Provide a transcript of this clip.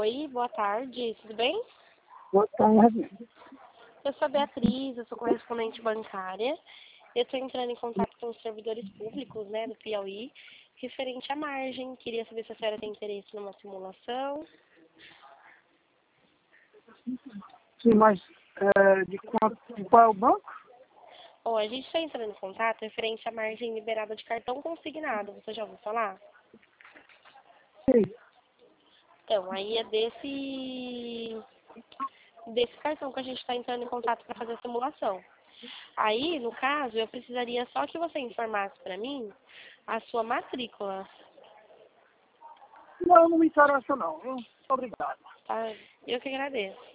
Oi, boa tarde, tudo bem? Boa tarde. Eu sou a Beatriz, eu sou correspondente bancária. Eu estou entrando em contato com os servidores públicos, né, do Piauí, referente à margem. Queria saber se a senhora tem interesse numa simulação. Sim, mas de qual é o banco? Bom, a gente está entrando em contato referente à margem liberada de cartão consignado. Você já ouviu falar? Sim. Então, aí é desse cartão que a gente está entrando em contato para fazer a simulação. Aí, no caso, eu precisaria só que você informasse para mim a sua matrícula, Não, não me interessa não. Viu? Obrigado. tá? Eu que agradeço.